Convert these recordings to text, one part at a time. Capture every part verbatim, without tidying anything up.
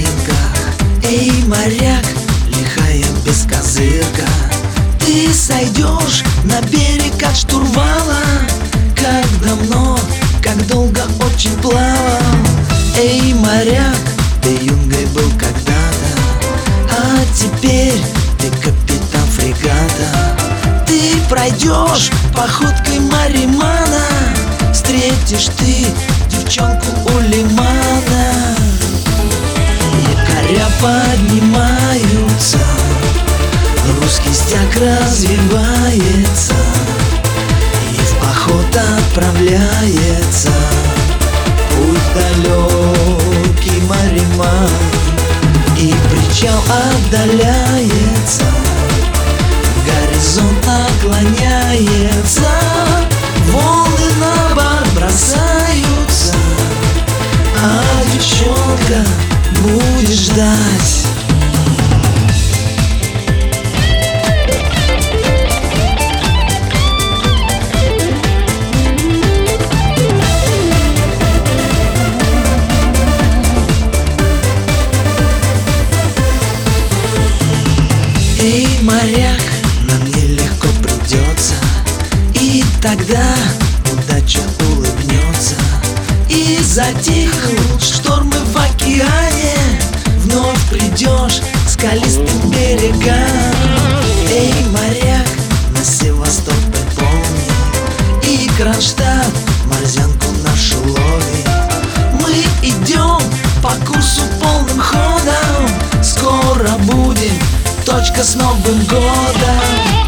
вечеринках. Эй, моряк, лихая бескозырка, ты сойдешь на берег от штурвала. Как давно, как долго очень плавал. Эй, моряк, ты юнгой был когда-то, а теперь ты капитан фрегата. Ты пройдешь походкой Маримана, встретишь ты девчонку у лимана. Якоря поднимаются, русский стяг развивается и в поход отправляется. Путь далекий Мариман, и причал отдаляется, горизонт наклоняется, волны на борт бросаются, а девчонка будет ждать. Эй, моряк, нам нелегко придется, и тогда удача улыбнется, и затихнут штормы в океане, вновь придешь к скалистым берегам. Эй, моряк, на Севастополь помни, и Кронштадт морзянку нашу лови. Мы идем по курсу полным ходом, скоро будем, точка с Новым годом.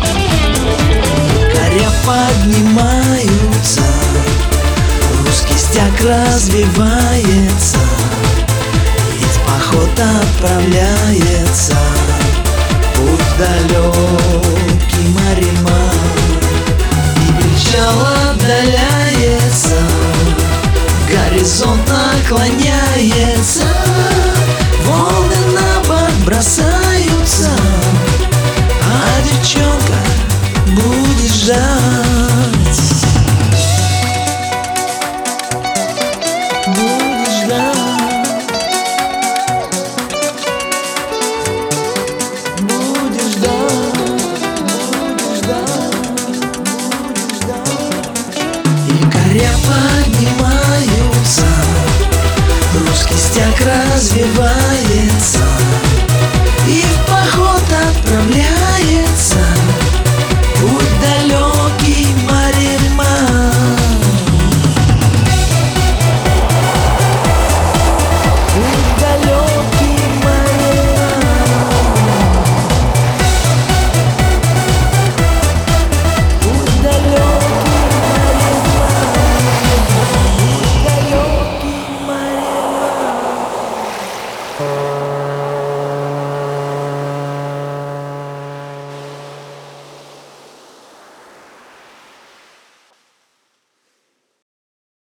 Якоря поднимаются, русский стяг развивается и в поход отправляется. Путь далекий Мариман, и причал отдаляется, горизонт наклоняется, волны на борт бросаются, а девчонка будет ждать. Будет ждать. Будет ждать. Будет ждать. Будет ждать. Якоря поднимаются, русский стяг развивается